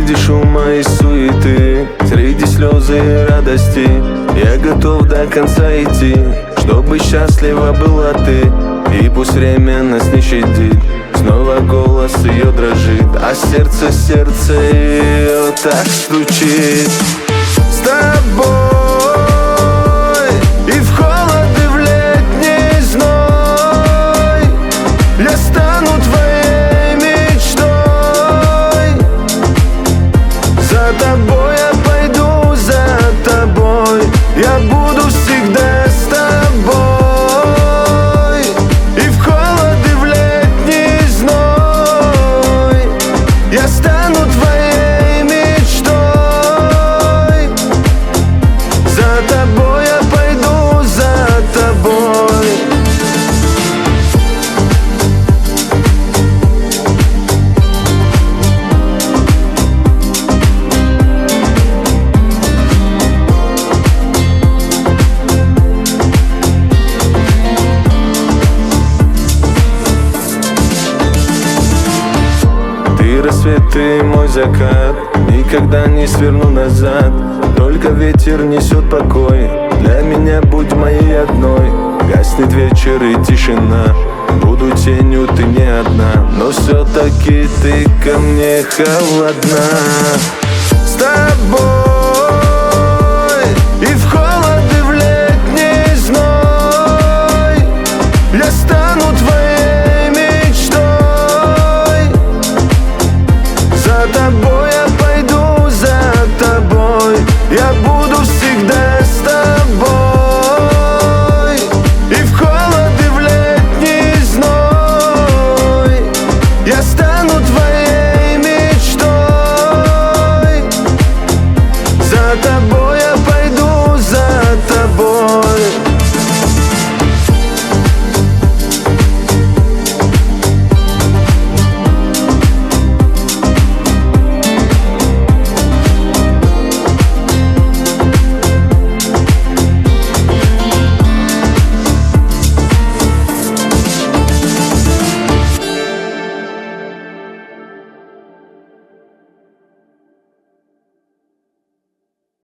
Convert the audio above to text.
Среди шума и суеты, среди слезы и радости, я готов до конца идти, чтобы счастлива была ты. И пусть время нас не щадит, снова голос ее дрожит, а сердце ее так стучит. С тобой и в холод, и в летний зной я стану твоей мечтой. За тобой я пойду, за тобой я буду всегда с тобой. И в холод, и в летний зной я стану твоей мечтой. За тобой я пойду, за тобой. Ты рассвет, ты мой закат, никогда не сверну назад. Только ветер несет покой, для меня будь моей одной. Гаснет вечер и тишина, буду тенью, ты не одна, но все-таки ты ко мне холодна. С тобой